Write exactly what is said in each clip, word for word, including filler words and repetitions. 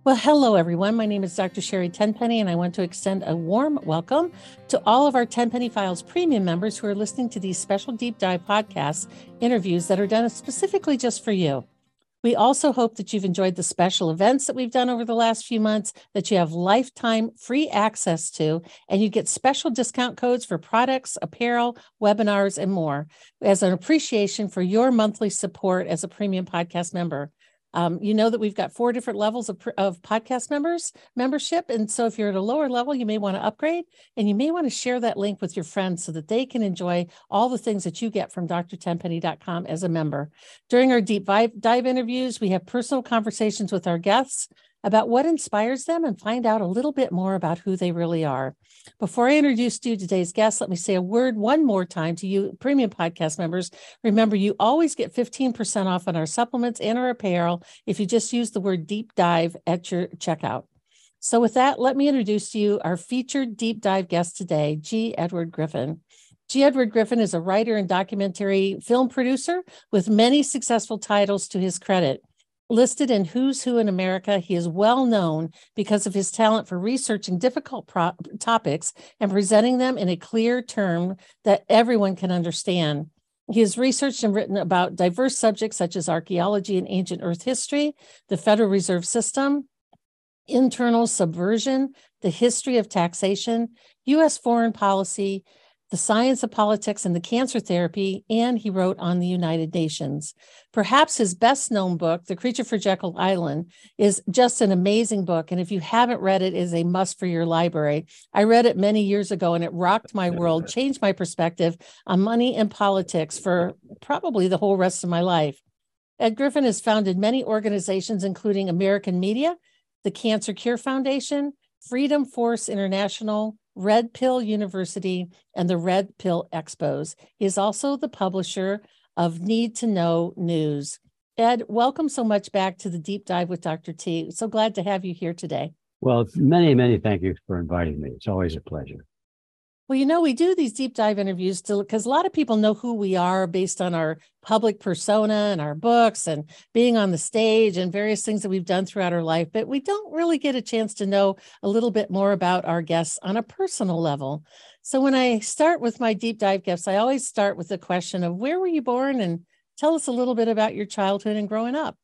Well, hello, everyone. My name is Doctor Sherry Tenpenny, and I want to extend a warm welcome to all of our Tenpenny Files premium members who are listening to these special deep dive podcasts interviews that are done specifically just for you. We also hope that you've enjoyed the special events that we've done over the last few months, that you have lifetime free access to, and you get special discount codes for products, apparel, webinars, and more as an appreciation for your monthly support as a premium podcast member. Um, you know that we've got four different levels of, of podcast members membership. And so if you're at a lower level, you may want to upgrade, and you may want to share that link with your friends so that they can enjoy all the things that you get from D R tenpenny dot com as a member. During our deep dive interviews, we have personal conversations with our guests about what inspires them and find out a little bit more about who they really are. Before I introduce you to today's guest, let me say a word one more time to you premium podcast members. Remember, you always get fifteen percent off on our supplements and our apparel if you just use the word deep dive at your checkout. So with that, let me introduce to you our featured deep dive guest today, G. Edward Griffin. G. Edward Griffin is a writer and documentary film producer with many successful titles to his credit. Listed in Who's Who in America, he is well known because of his talent for researching difficult pro- topics and presenting them in a clear term that everyone can understand. He has researched and written about diverse subjects such as archaeology and ancient Earth history, the Federal Reserve System, internal subversion, the history of taxation, U S foreign policy, the science of politics, and the cancer therapy, and he wrote on the United Nations. Perhaps his best-known book, The Creature from Jekyll Island, is just an amazing book, and if you haven't read it, it is a must for your library. I read it many years ago, and it rocked my world, changed my perspective on money and politics for probably the whole rest of my life. Ed Griffin has founded many organizations, including American Media, the Cancer Cure Foundation, Freedom Force International, Red Pill University, and the Red Pill Expos. He is also the publisher of Need to Know News. Ed, welcome so much back to the Deep Dive with Doctor T. So glad to have you here today. Well, many, many thank you for inviting me. It's always a pleasure. Well, you know, we do these deep dive interviews to because a lot of people know who we are based on our public persona and our books and being on the stage and various things that we've done throughout our life. But we don't really get a chance to know a little bit more about our guests on a personal level. So when I start with my deep dive guests, I always start with the question of where were you born, and tell us a little bit about your childhood and growing up.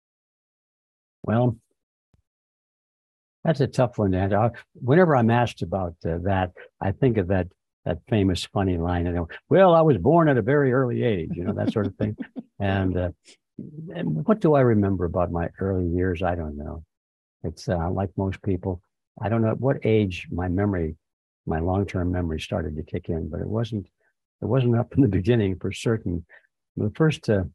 Well, that's a tough one to answer. Whenever I'm asked about uh, that, I think of that that famous funny line. I know, well, I was born at a very early age, you know, that sort of thing. and, uh, and what do I remember about my early years? I don't know. It's uh, like most people. I don't know at what age my memory, my long-term memory started to kick in, but it wasn't. It wasn't up in the beginning for certain. The first, uh,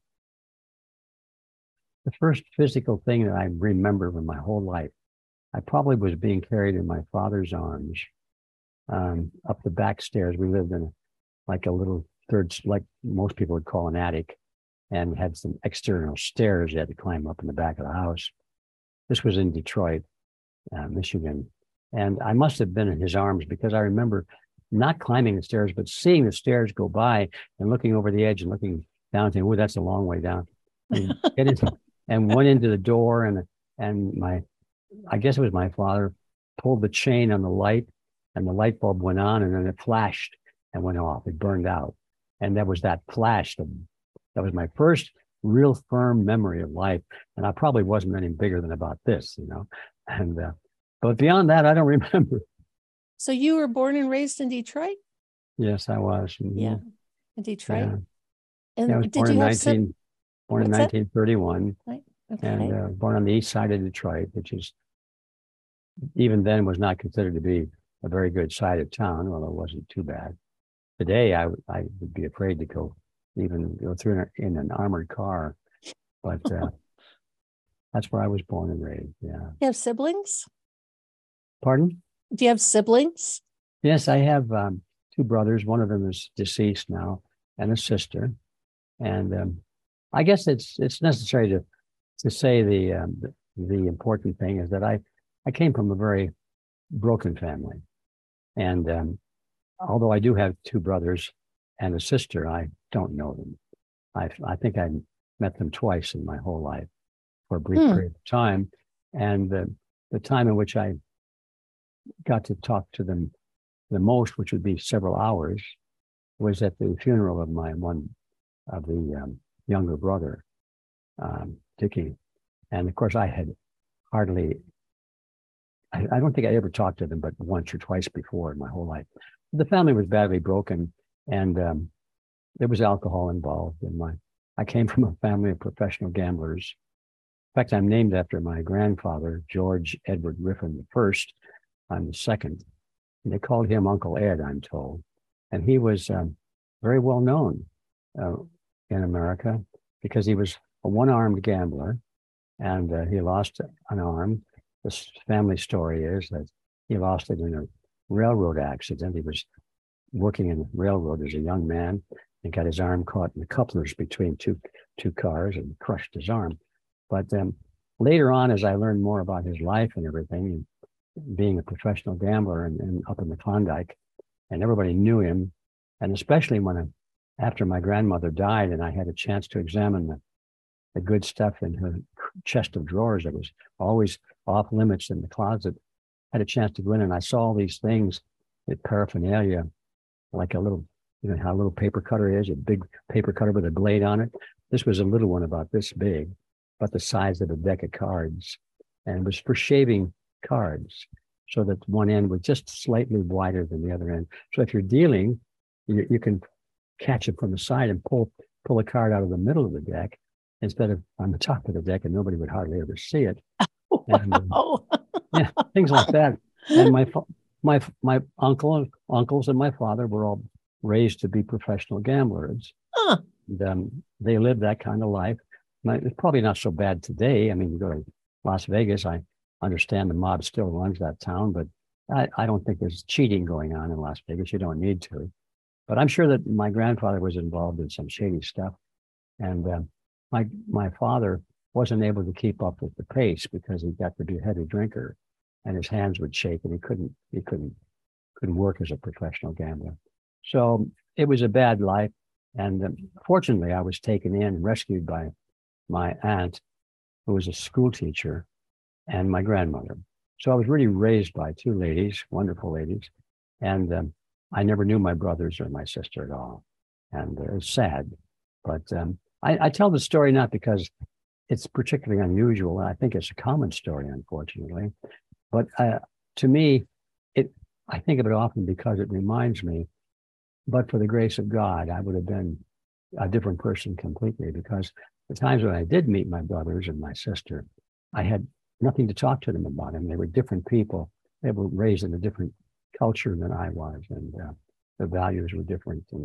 the first physical thing that I remember in my whole life, I probably was being carried in my father's arms um, up the back stairs. We lived in like a little third, like most people would call an attic, and had some external stairs you had to climb up in the back of the house. This was in Detroit, uh, Michigan. And I must have been in his arms because I remember not climbing the stairs, but seeing the stairs go by and looking over the edge and looking down, saying, oh, that's a long way down. And, get into, and went into the door, and and my I guess it was my father, pulled the chain on the light, and the light bulb went on, and then it flashed and went off. It burned out. And that was that flash. That, that was my first real firm memory of life. And I probably wasn't any bigger than about this, you know. And uh, but beyond that, I don't remember. So you were born and raised in Detroit? Yes, I was. Mm-hmm. Yeah, in Detroit. Yeah. And yeah, I was did born you in have nineteen, some... born in nineteen thirty-one. Right. Okay. And uh, born on the east side of Detroit, which is even then was not considered to be a very good side of town, although it wasn't too bad. Today, I, I would be afraid to go even go through in, in an armored car, but uh, that's where I was born and raised. Yeah. You have siblings? Pardon? Do you have siblings? Yes, I have um, two brothers. One of them is deceased now, and a sister. And um, I guess it's it's necessary to to say the, um, the the important thing is that I I came from a very broken family, and um, although I do have two brothers and a sister, I don't know them. I I think I met them twice in my whole life for a brief hmm. period of time, and uh, the time in which I got to talk to them the most, which would be several hours, was at the funeral of my one of the um, younger brother, um, Dickie. And of course, I had hardly, I, I don't think I ever talked to them but once or twice before in my whole life. The family was badly broken, and um, there was alcohol involved. And my, I came from a family of professional gamblers. In fact, I'm named after my grandfather, George Edward Griffin the First. I'm the second. And they called him Uncle Ed, I'm told. And he was um, very well known uh, in America because he was a one-armed gambler, and uh, he lost an arm. The family story is that he lost it in a railroad accident. He was working in the railroad as a young man and got his arm caught in the couplers between two two cars and crushed his arm. But um, later on, as I learned more about his life and everything, and being a professional gambler and, and up in the Klondike, and everybody knew him, and especially when I, after my grandmother died and I had a chance to examine the, the good stuff in her chest of drawers that was always off limits in the closet, I had a chance to go in and I saw all these things, the paraphernalia, like a little, you know, how a little paper cutter is, a big paper cutter with a blade on it. This was a little one about this big, but the size of a deck of cards. And it was for shaving cards, so that one end was just slightly wider than the other end. So if you're dealing, you, you can catch it from the side and pull pull a card out of the middle of the deck instead of on the top of the deck, and nobody would hardly ever see it. Wow. And, um, yeah, things like that. And my my my uncle, uncles, and my father were all raised to be professional gamblers. Huh. And, um, they lived that kind of life. Now, it's probably not so bad today. I mean, you go to Las Vegas, I understand the mob still runs that town, but I, I don't think there's cheating going on in Las Vegas. You don't need to. But I'm sure that my grandfather was involved in some shady stuff. And uh, my my father wasn't able to keep up with the pace because he got to be a heavy drinker, and his hands would shake, and he couldn't he couldn't couldn't work as a professional gambler. So it was a bad life. And um, fortunately, I was taken in and rescued by my aunt, who was a school teacher, and my grandmother. So I was really raised by two ladies, wonderful ladies. And um, I never knew my brothers or my sister at all. And uh, it was sad. But um, I, I tell the story not because it's particularly unusual. I think it's a common story, unfortunately. But uh, to me, it I think of it often because it reminds me, but for the grace of God, I would have been a different person completely, because the times when I did meet my brothers and my sister, I had nothing to talk to them about them. They were different people. They were raised in a different culture than I was, and uh, the values were different. And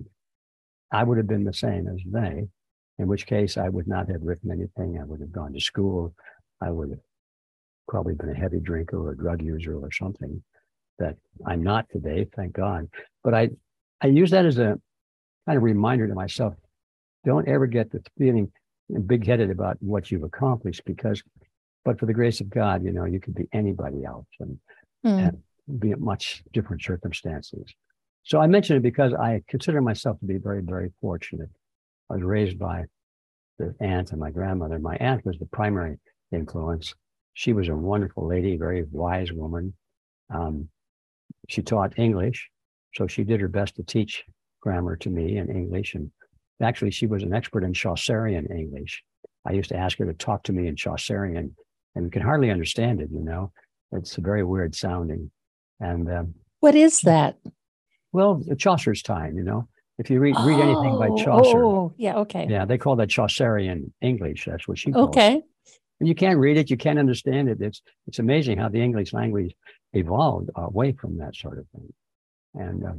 I would have been the same as they, in which case I would not have written anything. I would have gone to school. I would have probably been a heavy drinker or a drug user or something that I'm not today, thank God. But I, I use that as a kind of reminder to myself, don't ever get the feeling big-headed about what you've accomplished, because, but for the grace of God, you know, you could be anybody else and, mm. and be in much different circumstances. So I mention it because I consider myself to be very, very fortunate. I was raised by the aunt and my grandmother. My aunt was the primary influence. She was a wonderful lady, very wise woman. Um, she taught English, so she did her best to teach grammar to me in English. And actually, she was an expert in Chaucerian English. I used to ask her to talk to me in Chaucerian, and you can hardly understand it, you know. It's very weird sounding. And um, what is that? Well, Chaucer's time, you know. If you read, oh, read anything by Chaucer. Oh, yeah, okay. Yeah, they call that Chaucerian English. That's what she calls okay. it. And you can't read it, you can't understand it. It's it's amazing how the English language evolved away from that sort of thing. And um,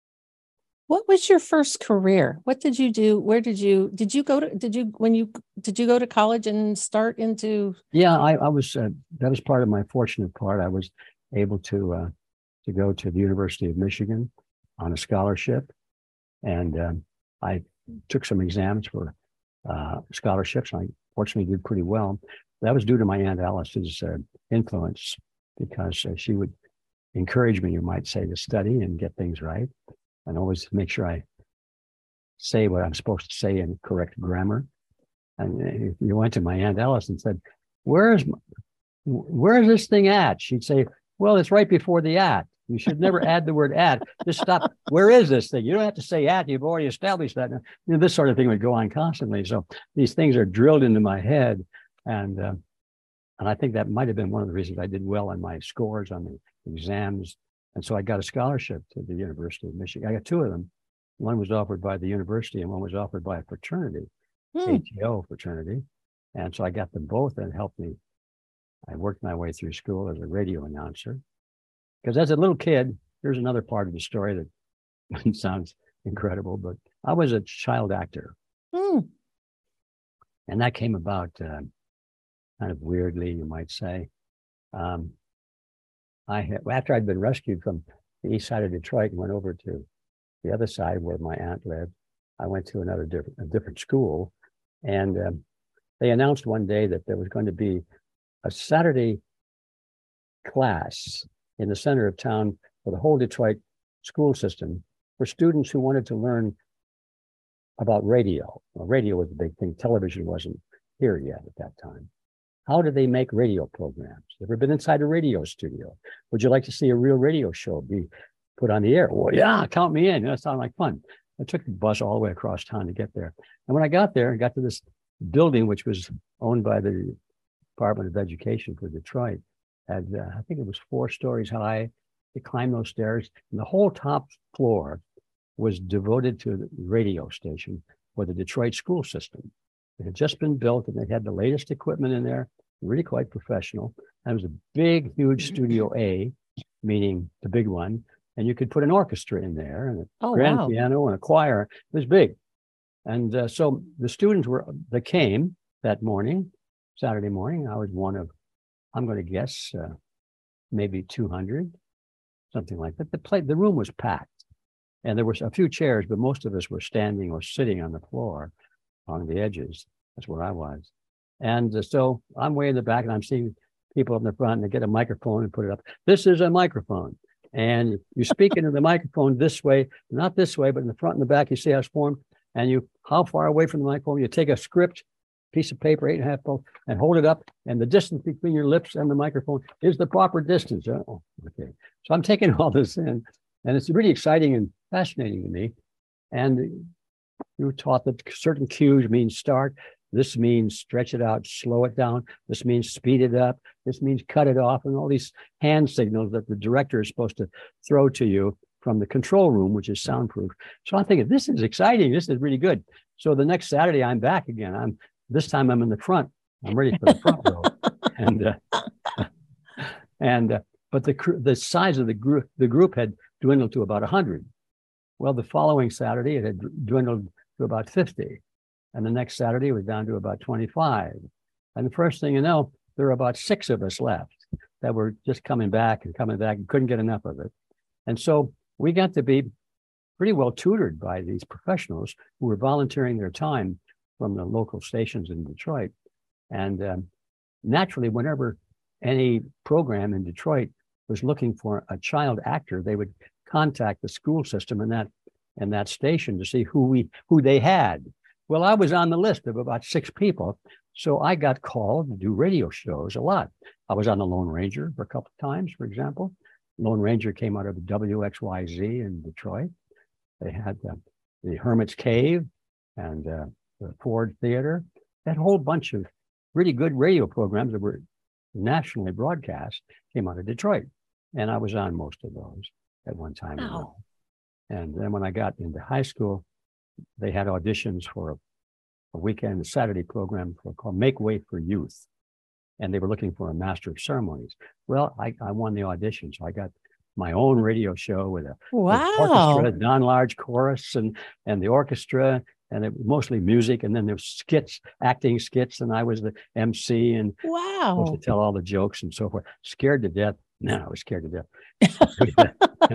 what was your first career? What did you do? Where did you did you go to? Did you when you did you go to college and start into? Yeah, I, I was. Uh, that was part of my fortunate part. I was able to uh, to go to the University of Michigan on a scholarship, and um, I took some exams for uh, scholarships. I fortunately did pretty well. That was due to my Aunt Alice's uh, influence, because uh, she would encourage me, you might say, to study and get things right, and always make sure I say what I'm supposed to say in correct grammar. And if you went to my Aunt Alice and said, where's my, where is this thing at? She'd say, well, it's right before the at. You should never add the word at. Just stop. Where is this thing? You don't have to say at. You've already established that. You know, this sort of thing would go on constantly. So these things are drilled into my head. And, uh, and I think that might have been one of the reasons I did well on my scores on the exams. And so I got a scholarship to the University of Michigan. I got two of them. One was offered by the university and one was offered by a fraternity, hmm. A T O fraternity. And so I got them both and helped me. I worked my way through school as a radio announcer. Because as a little kid, here's another part of the story that sounds incredible, but I was a child actor. Hmm. And that came about uh, kind of weirdly, you might say. Um, I had, after I'd been rescued from the east side of Detroit and went over to the other side where my aunt lived, I went to another different, a different school. And um, they announced one day that there was going to be a Saturday class in the center of town for the whole Detroit school system for students who wanted to learn about radio. Well, radio was the big thing. Television wasn't here yet at that time. How do they make radio programs? Ever been inside a radio studio? Would you like to see a real radio show be put on the air? Well, yeah, count me in. That sounded like fun. I took the bus all the way across town to get there. And when I got there and got to this building, which was owned by the Department of Education for Detroit, had, uh, I think it was four stories high. You climb those stairs, and the whole top floor was devoted to the radio station for the Detroit school system. It had just been built, and they had the latest equipment in there, really quite professional. And it was a big, huge Studio A, meaning the big one, and you could put an orchestra in there, and a oh, grand wow. piano, and a choir. It was big. And uh, so the students were that came that morning, Saturday morning. I was one of, I'm going to guess, uh, maybe two hundred, something like that. The play, the room was packed, and there were a few chairs, but most of us were standing or sitting on the floor on the edges. That's where I was. And uh, so I'm way in the back, and I'm seeing people up in the front, and they get a microphone and put it up. This is a microphone. And you speak into the microphone this way, not this way, but in the front and the back, you see how it's formed. And you, how far away from the microphone, you take a script, piece of paper, eight and a half fold, and hold it up. And the distance between your lips and the microphone is the proper distance. Oh, okay. So I'm taking all this in, and it's really exciting and fascinating to me. And you were taught that certain cues mean start. This means stretch it out, slow it down. This means speed it up. This means cut it off, and all these hand signals that the director is supposed to throw to you from the control room, which is soundproof. So I'm thinking, this is exciting. This is really good. So the next Saturday, I'm back again. I'm this time I'm in the front. I'm ready for the front row. And uh, and uh, but the the size of the group the group had dwindled to about one hundred. Well, the following Saturday, it had dwindled to about fifty. And the next Saturday, it was down to about twenty-five. And the first thing you know, there were about six of us left that were just coming back and coming back and couldn't get enough of it. And so we got to be pretty well tutored by these professionals who were volunteering their time from the local stations in Detroit. And um, naturally, whenever any program in Detroit was looking for a child actor, they would contact the school system and that and that station to see who we who they had. Well, I was on the list of about six people, so I got called to do radio shows a lot. I was on the Lone Ranger for a couple of times, for example. Lone Ranger came out of W X Y Z in Detroit. They had uh, the Hermit's Cave and uh, the Ford Theater. That whole bunch of really good radio programs that were nationally broadcast came out of Detroit. And I was on most of those at one time. Wow. And then when I got into high school, they had auditions for a, a weekend, a Saturday program for, called Make Way for Youth. And they were looking for a master of ceremonies. Well, I, I won the audition. So I got my own radio show with a wow. with orchestra, Don Large chorus and, and the orchestra, and it was mostly music. And then there was skits, acting skits. And I was the M C and wow. supposed to tell all the jokes and so forth. Scared to death. No, I was scared to death.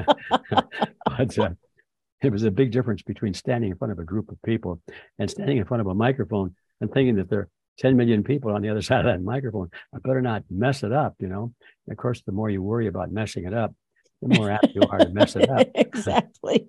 But uh, it was a big difference between standing in front of a group of people and standing in front of a microphone and thinking that there are ten million people on the other side of that microphone. I better not mess it up, you know. And of course, the more you worry about messing it up, the more apt you are to mess it up. Exactly.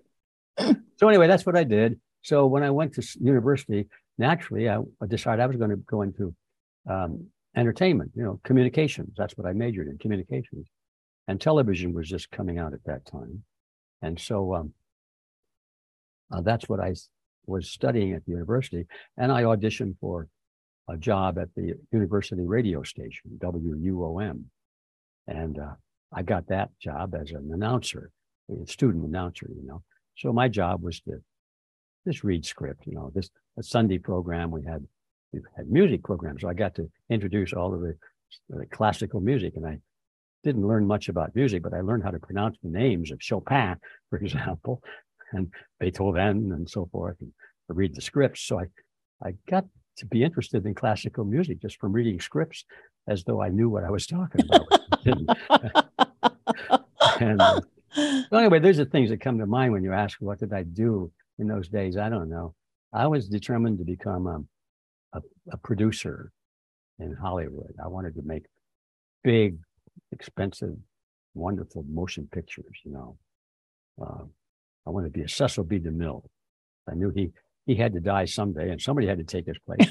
So anyway, that's what I did. So when I went to university, naturally, I decided I was going to go into um, entertainment, you know, communications. That's what I majored in, communications. And television was just coming out at that time. And so um, uh, that's what I was studying at the university. And I auditioned for a job at the university radio station, W U O M. And uh, I got that job as an announcer, a student announcer, you know. So my job was to just read script, you know, this a Sunday program, we had we had music programs. So I got to introduce all of the, the classical music. And I didn't learn much about music, but I learned how to pronounce the names of Chopin, for example, and Beethoven and so forth, and read the scripts. So I, I got to be interested in classical music just from reading scripts as though I knew what I was talking about. and uh, so anyway, those are things that come to mind when you ask, what did I do in those days? I don't know. I was determined to become um, a, a producer in Hollywood. I wanted to make big, expensive, wonderful motion pictures, you know. Uh, I wanted to be a Cecil B. DeMille. I knew he he had to die someday, and somebody had to take his place.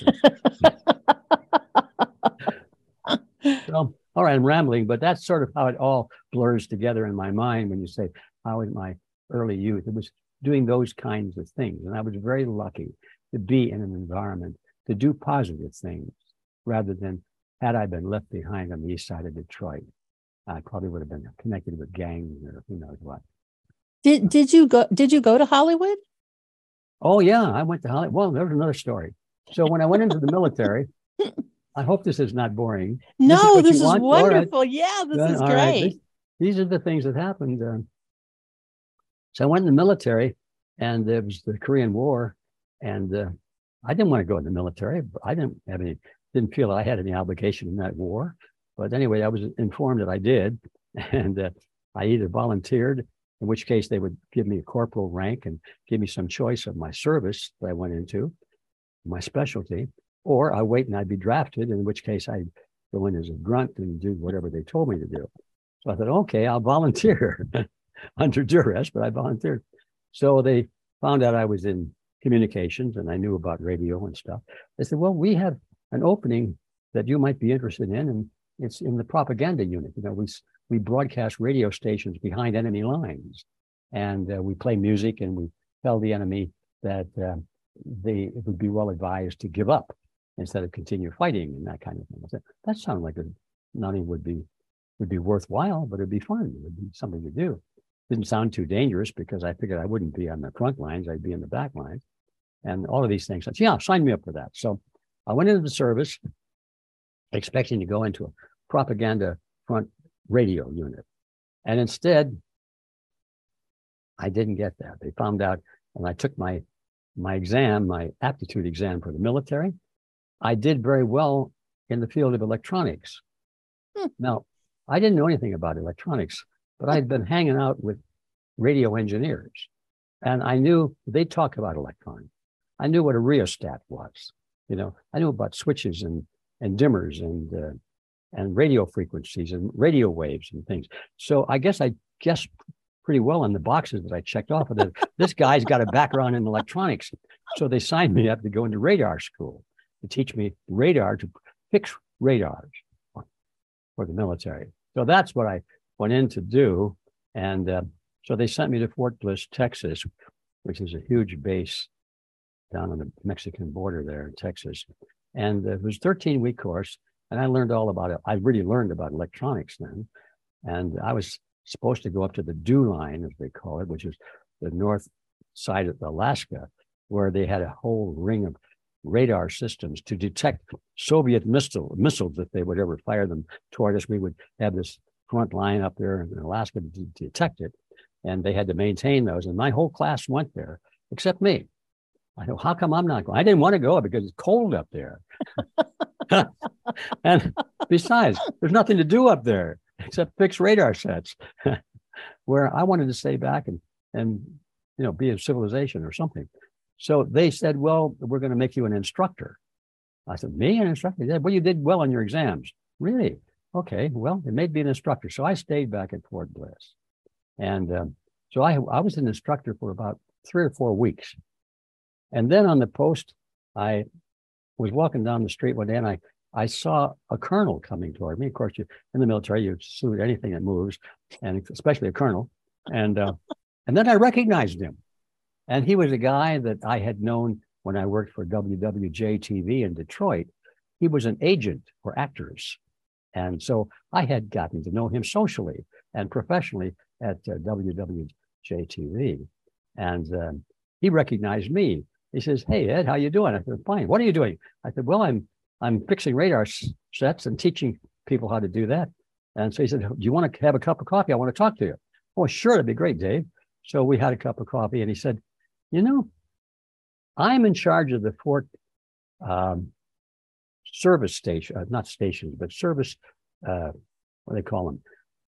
So, all right, I'm rambling, but that's sort of how it all blurs together in my mind when you say, how in my early youth, it was doing those kinds of things. And I was very lucky to be in an environment to do positive things rather than, had I been left behind on the east side of Detroit, I probably would have been connected with gangs or who knows what. Did did you go did you go to Hollywood? Oh yeah, I went to Hollywood. Well, there's another story. So when I went into the military, I hope this is not boring. No, this this is, is wonderful. Right. Yeah, this Then, is great. Right. This, these are the things that happened. Uh, so I went in the military, and there was the Korean War, and uh, I didn't want to go in the military. But I didn't have any, didn't feel that I had any obligation in that war. But anyway, I was informed that I did, and uh, I either volunteered, in which case they would give me a corporal rank and give me some choice of my service that I went into, my specialty, or I wait and I'd be drafted, in which case I'd go in as a grunt and do whatever they told me to do. So I thought, okay, I'll volunteer under duress, but I volunteered. So they found out I was in communications and I knew about radio and stuff. They said, well, we have an opening that you might be interested in, and it's in the propaganda unit. You know, we we broadcast radio stations behind enemy lines, and uh, we play music and we tell the enemy that uh, they it would be well advised to give up instead of continue fighting and that kind of thing. I said, that sounded like a, not only would be would be worthwhile, but it'd be fun. It would be something to do. Didn't sound too dangerous because I figured I wouldn't be on the front lines, I'd be in the back lines, and all of these things. I said, yeah, sign me up for that. So I went into the service expecting to go into a propaganda front radio unit. And instead, I didn't get that. They found out, and I took my my exam, my aptitude exam for the military. I did very well in the field of electronics. Hmm. Now, I didn't know anything about electronics, but I'd been hanging out with radio engineers, and I knew they'd talk about electronics. I knew what a rheostat was. You know, I knew about switches and and dimmers and uh, and radio frequencies and radio waves and things. So I guess I guessed pretty well on the boxes that I checked off of it. This guy's got a background in electronics. So they signed me up to go into radar school to teach me radar, to fix radars for the military. So that's what I went in to do. And uh, so they sent me to Fort Bliss, Texas, which is a huge base down on the Mexican border there in Texas. And it was a thirteen week course. And I learned all about it. I really learned about electronics then. And I was supposed to go up to the dew line, as they call it, which is the north side of Alaska, where they had a whole ring of radar systems to detect Soviet missile, missiles if they would ever fire them toward us. We would have this front line up there in Alaska to d- detect it. And they had to maintain those. And my whole class went there, except me. I know, how come I'm not going? I didn't want to go because it's cold up there. And besides, there's nothing to do up there except fix radar sets, where I wanted to stay back and, and, you know, be a civilization or something. So they said, well, we're going to make you an instructor. I said, me, an instructor? They said, well, you did well on your exams. Really? Okay, well, it made me an instructor. So I stayed back at Fort Bliss. And um, so I, I was an instructor for about three or four weeks. And then on the post, I was walking down the street one day and I, I saw a colonel coming toward me. Of course, you in the military, you salute anything that moves, and especially a colonel. And uh, and then I recognized him, and he was a guy that I had known when I worked for W W J T V in Detroit. He was an agent for actors, and so I had gotten to know him socially and professionally at uh, W W J T V, and um, he recognized me. He says, "Hey Ed, how you doing?" I said, "Fine. What are you doing?" I said, "Well, I'm I'm fixing radar sets and teaching people how to do that." And so he said, "Do you want to have a cup of coffee? I want to talk to you." "Oh, sure, that'd be great, Dave." So we had a cup of coffee, and he said, "You know, I'm in charge of the Fort um, service station, uh, not stations, but service, uh, what do they call them?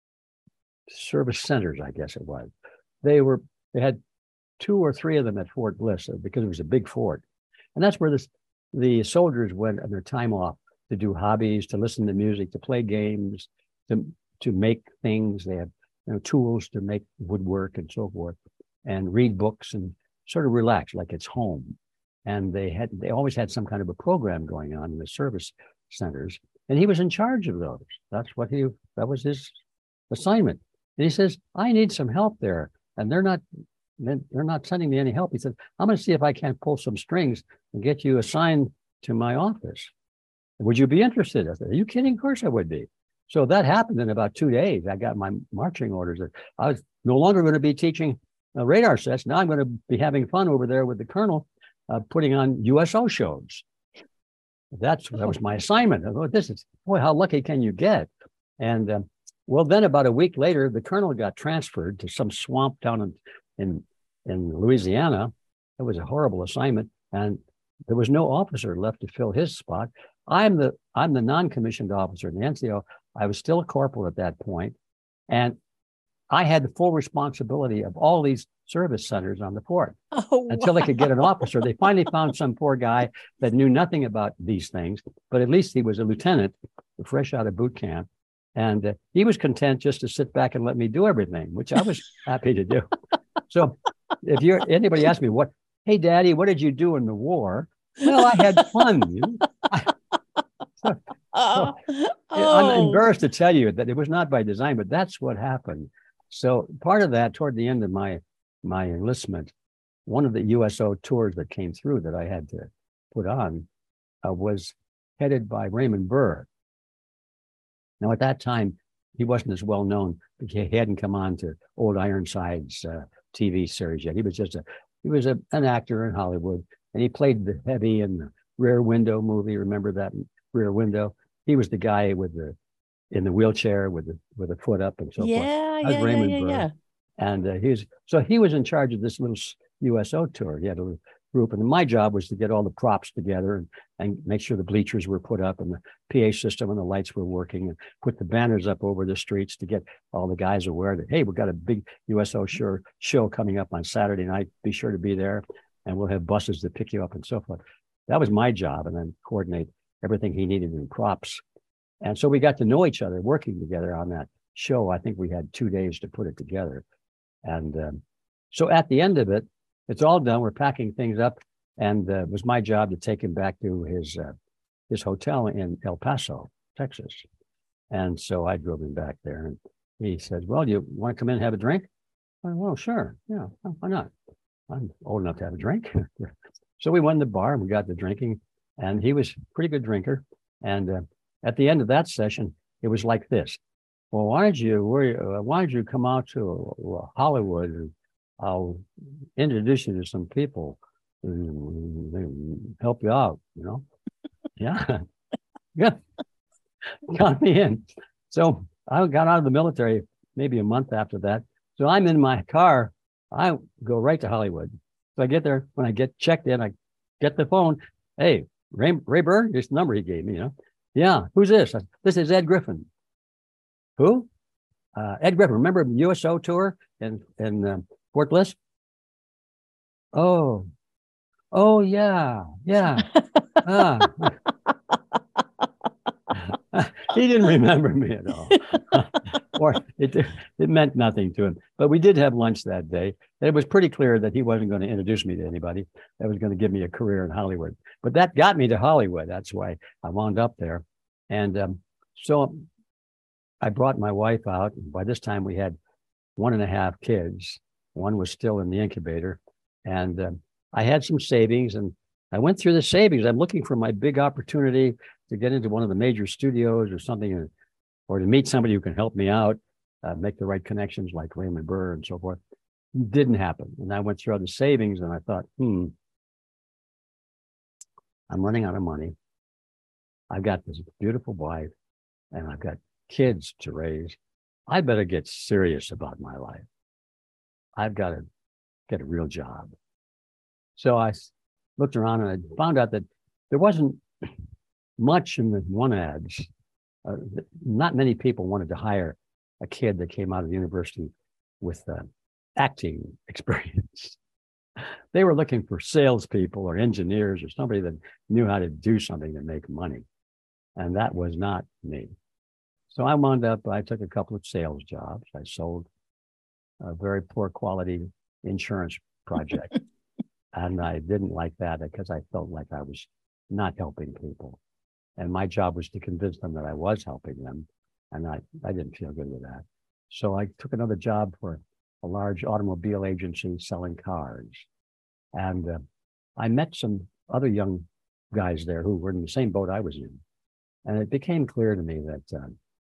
Service centers, I guess it was. They were, they had two or three of them at Fort Bliss because it was a big fort. And that's where this, the soldiers went on their time off to do hobbies, to listen to music, to play games, to, to make things. They had, you know, tools to make woodwork and so forth, and read books and sort of relax like it's home. And they had, they always had some kind of a program going on in the service centers. And he was in charge of those. That's what he, that was his assignment. And he says, "I need some help there. And they're not, they're not sending me any help." He said, "I'm going to see if I can't pull some strings and get you assigned to my office. Would you be interested?" I said, "Are you kidding? Of course I would be." So that happened in about two days. I got my marching orders. I was no longer going to be teaching uh, radar sets. Now I'm going to be having fun over there with the colonel, uh, putting on U S O shows. That's that was my assignment. I thought, this is, boy, how lucky can you get? And um, well, then about a week later, the colonel got transferred to some swamp down in in, in Louisiana. It was a horrible assignment, and there was no officer left to fill his spot. I'm the I'm the non-commissioned officer in the N C O. I was still a corporal at that point, and I had the full responsibility of all these service centers on the fort. Oh, until wow. They could get an officer. They finally found some poor guy that knew nothing about these things, but at least he was a lieutenant, fresh out of boot camp, and uh, he was content just to sit back and let me do everything, which I was happy to do. So, if you're anybody asks me what, "Hey, Daddy, what did you do in the war?" Well, I had fun. You know? I, so, so, oh. I'm embarrassed to tell you that it was not by design, but that's what happened. So part of that, toward the end of my my enlistment, one of the U S O tours that came through that I had to put on uh, was headed by Raymond Burr. Now, at that time, he wasn't as well known. He hadn't come on to old Ironside's uh, T V series yet. He was just a he was a, an actor in Hollywood, and he played the heavy in the Rear Window movie. Remember that Rear Window? He was the guy with the in the wheelchair with the with a foot up and so yeah, forth. Yeah, yeah, Raymond yeah, Burr. yeah. And uh, he was so he was in charge of this little U S O tour. He had a little group, and my job was to get all the props together and, and make sure the bleachers were put up and the P A system and the lights were working, and put the banners up over the streets to get all the guys aware that, hey, we've got a big U S O show, show coming up on Saturday night. Be sure to be there, and we'll have buses to pick you up and so forth. That was my job, and then coordinate everything he needed in props. And so we got to know each other working together on that show. I think we had two days to put it together. And um, so at the end of it, it's all done. We're packing things up, and uh, it was my job to take him back to his uh, his hotel in El Paso, Texas. And so I drove him back there, and he said, "Well, you want to come in and have a drink?" I went, "Well, sure. Yeah, why not? I'm old enough to have a drink." So we went to the bar, and we got to drinking, and he was a pretty good drinker. And uh, at the end of that session, it was like this. "Well, why don't you, where, why don't you come out to uh, Hollywood, and I'll introduce you to some people and help you out, you know?" Yeah. Yeah. Got me in. So I got out of the military maybe a month after that. So I'm in my car. I go right to Hollywood. So I get there. When I get checked in, I get the phone. "Hey, Ray, Ray Burr," this number he gave me, you know. "Yeah, who's this?" I, "This is Ed Griffin." "Who?" Uh, Ed Griffin. Remember the U S O tour in, in uh, Fort Bliss? "Oh, oh, yeah, yeah." ah. He didn't remember me at all. Or it, it meant nothing to him. But we did have lunch that day. And it was pretty clear that he wasn't going to introduce me to anybody that was going to give me a career in Hollywood. But that got me to Hollywood. That's why I wound up there. And um, so I brought my wife out. And by this time, we had one and a half kids. One was still in the incubator. And um, I had some savings, and I went through the savings. I'm looking for my big opportunity to get into one of the major studios or something, or to meet somebody who can help me out, uh, make the right connections like Raymond Burr and so forth. It didn't happen. And I went through other savings, and I thought, hmm, I'm running out of money. I've got this beautiful wife, and I've got kids to raise. I better get serious about my life. I've got to get a real job. So I looked around, and I found out that there wasn't much in the one ads. Uh, not many people wanted to hire a kid that came out of the university with uh, acting experience. They were looking for salespeople or engineers or somebody that knew how to do something to make money. And that was not me. So I wound up, I took a couple of sales jobs. I sold a very poor quality insurance project. And I didn't like that because I felt like I was not helping people. And my job was to convince them that I was helping them. And I, I didn't feel good with that. So I took another job for a large automobile agency selling cars. And uh, I met some other young guys there who were in the same boat I was in. And it became clear to me that uh,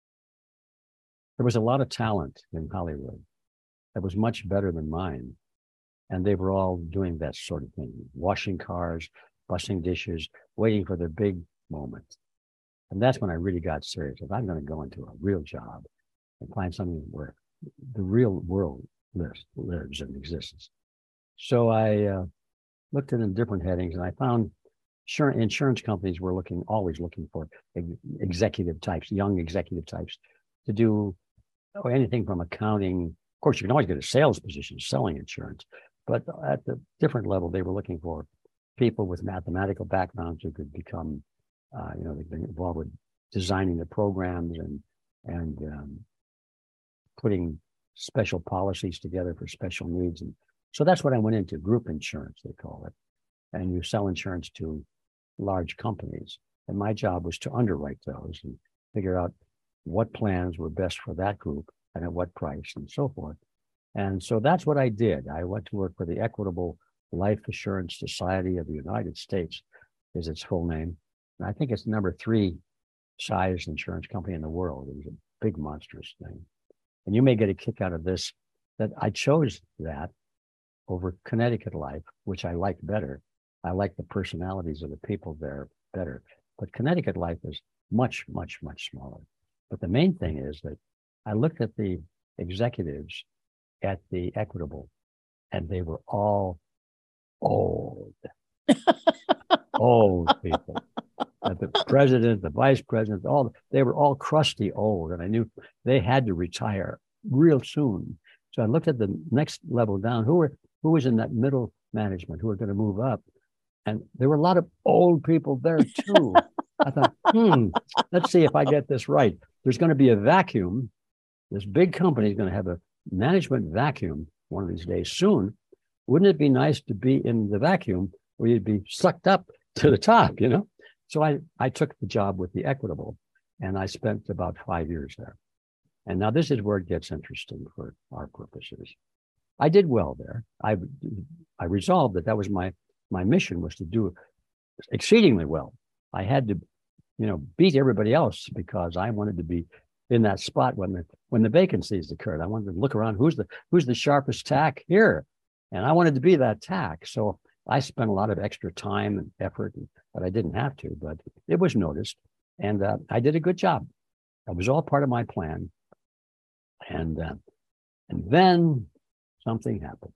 there was a lot of talent in Hollywood that was much better than mine. And they were all doing that sort of thing, washing cars, bussing dishes, waiting for their big moment. And that's when I really got serious. If I'm going to go into a real job and find something where the real world lives, lives and exists. So I uh, looked into different headings, and I found sure, insurance companies were looking, always looking for executive types, young executive types to do oh, anything from accounting. Of course, you can always get a sales position selling insurance, but at the different level, they were looking for people with mathematical backgrounds who could become, uh, you know, they've been involved with designing the programs and and um, putting special policies together for special needs. And so that's what I went into, group insurance, they call it. And you sell insurance to large companies. And my job was to underwrite those and figure out what plans were best for that group and at what price and so forth. And so that's what I did. I went to work for the Equitable Life Assurance Society of the United States, is its full name. And I think it's number three size insurance company in the world. It was a big, monstrous thing. And you may get a kick out of this, that I chose that over Connecticut Life, which I liked better. I like the personalities of the people there better. But Connecticut Life is much, much, much smaller. But the main thing is that I looked at the executives at the Equitable, and they were all old, old people. The president, the vice president, all they were all crusty old, and I knew they had to retire real soon. So I looked at the next level down, who were who was in that middle management, who were going to move up, and there were a lot of old people there too. I thought, hmm, let's see if I get this right. There's going to be a vacuum. This big company is going to have a management vacuum one of these days soon. Wouldn't it be nice to be in the vacuum where you'd be sucked up to the top, you know? So I, I took the job with the Equitable, and I spent about five years there. And now this is where it gets interesting for our purposes. I did well there. I, I resolved that that was my, my mission, was to do exceedingly well. I had to, you know, beat everybody else because I wanted to be in that spot when the when the vacancies occurred. I wanted to look around, who's the who's the sharpest tack here, and I wanted to be that tack. So I spent a lot of extra time and effort, but I didn't have to. But it was noticed, and uh, I did a good job. It was all part of my plan, and uh, and then something happened.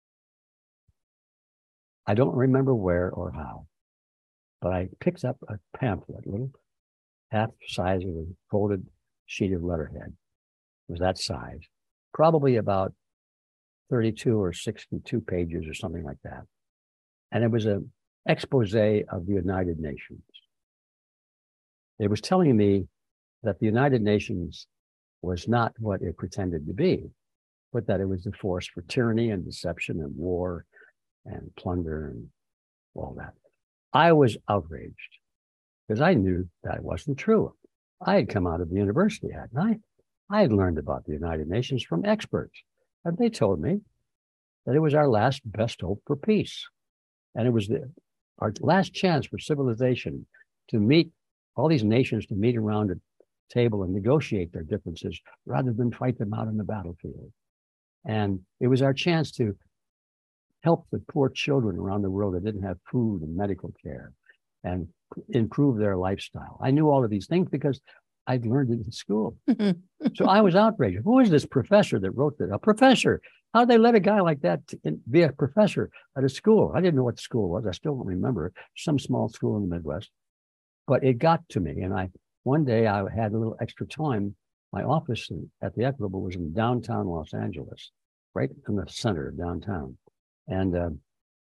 I don't remember where or how, but I picked up a pamphlet, little half size of a folded sheet of letterhead. It was that size, probably about thirty-two or sixty-two pages or something like that. And it was an expose of the United Nations. It was telling me that the United Nations was not what it pretended to be, but that it was a force for tyranny and deception and war and plunder and all that. I was outraged because I knew that wasn't true. I had come out of the university, hadn't I? I had learned about the United Nations from experts, and they told me that it was our last best hope for peace. And it was the, our last chance for civilization to meet, all these nations to meet around a table and negotiate their differences rather than fight them out on the battlefield. And it was our chance to help the poor children around the world that didn't have food and medical care and improve their lifestyle. I knew all of these things because I'd learned it in school. So I was outraged. Who is this professor that wrote that? A professor. How did they let a guy like that be a professor at a school? I didn't know what the school was. I still don't remember. Some small school in the Midwest. But it got to me. And I one day I had a little extra time. My office at the Equitable was in downtown Los Angeles, right in the center of downtown. And uh,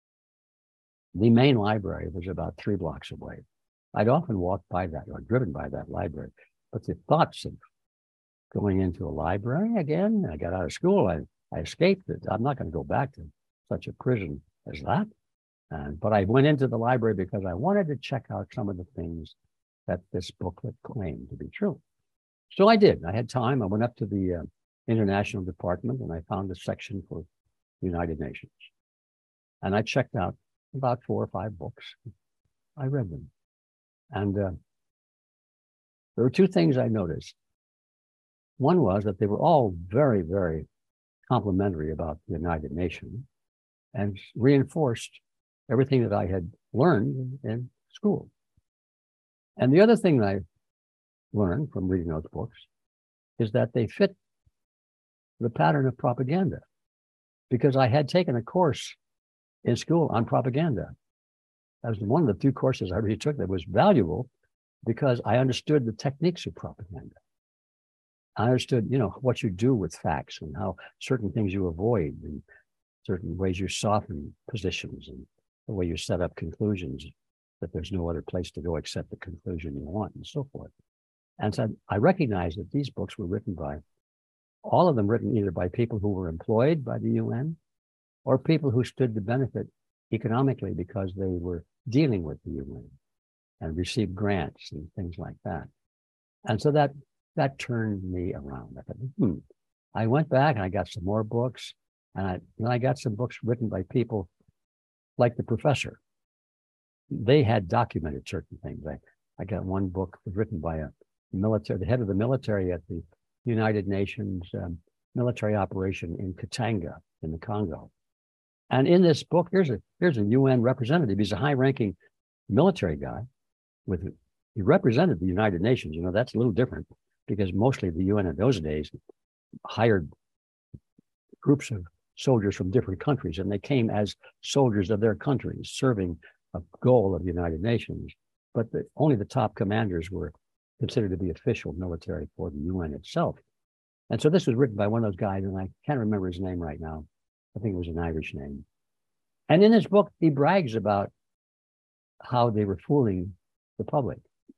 the main library was about three blocks away. I'd often walked by that or driven by that library. But the thoughts of going into a library again, I got out of school, I, I escaped it. I'm not going to go back to such a prison as that. And, but I went into the library because I wanted to check out some of the things that this booklet claimed to be true. So I did. I had time. I went up to the uh, international department and I found a section for the United Nations. And I checked out about four or five books. I read them. And uh, there were two things I noticed. One was that they were all very, very complimentary about the United Nations and reinforced everything that I had learned in school. And the other thing I learned from reading those books is that they fit the pattern of propaganda, because I had taken a course in school on propaganda. That was one of the few courses I really took that was valuable because I understood the techniques of propaganda. I understood, you know, what you do with facts and how certain things you avoid and certain ways you soften positions and the way you set up conclusions that there's no other place to go except the conclusion you want and so forth. And so I recognized that these books were written by, all of them written either by people who were employed by the U N or people who stood to benefit economically because they were dealing with the U N and received grants and things like that. And so that that turned me around. I thought, hmm. I went back and I got some more books, and I, and I got some books written by people like the professor. They had documented certain things. I, I got one book written by a military, the head of the military at the United Nations um, military operation in Katanga in the Congo. And in this book, here's a here's a U N representative. He's a high-ranking military guy. With he represented the United Nations. You know, that's a little different because mostly the U N in those days hired groups of soldiers from different countries, and they came as soldiers of their countries, serving a goal of the United Nations. But the, only the top commanders were considered to be official military for the U N itself. And so this was written by one of those guys, and I can't remember his name right now. I think it was an Irish name. And in this book, he brags about how they were fooling the public.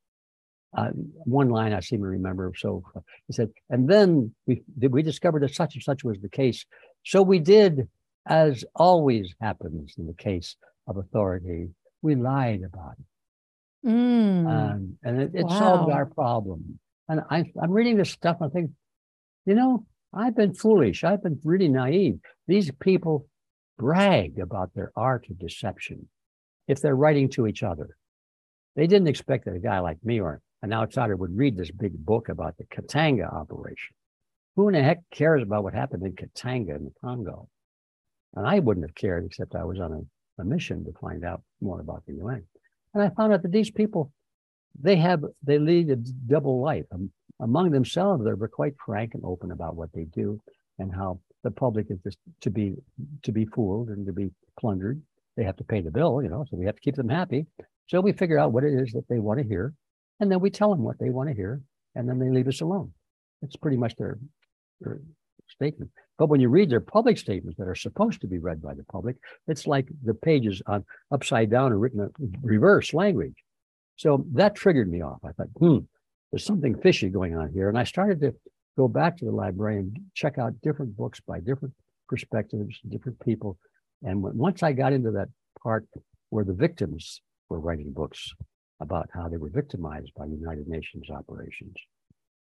Uh, one line I seem to remember. So he said, and then we we discovered that such and such was the case. So we did, as always happens in the case of authority, we lied about it. Mm. Um, and it, it Wow. solved our problem. And I, I'm reading this stuff and I think, you know, I've been foolish. I've been really naive. These people brag about their art of deception if they're writing to each other. They didn't expect that a guy like me or an outsider would read this big book about the Katanga operation. Who in the heck cares about what happened in Katanga in the Congo? And I wouldn't have cared, except I was on a, a mission to find out more about the U N. And I found out that these people, they have, they lead a double life. Um, among themselves, they're quite frank and open about what they do and how the public is just to be, to be fooled and to be plundered. They have to pay the bill, you know, so we have to keep them happy. So we figure out what it is that they want to hear, and then we tell them what they want to hear, and then they leave us alone. That's pretty much their, their statement. But when you read their public statements that are supposed to be read by the public, it's like the pages on upside down and written in reverse language. So that triggered me off. I thought, hmm, there's something fishy going on here. And I started to go back to the library and check out different books by different perspectives, different people. And when, once I got into that part where the victims were writing books about how they were victimized by United Nations operations,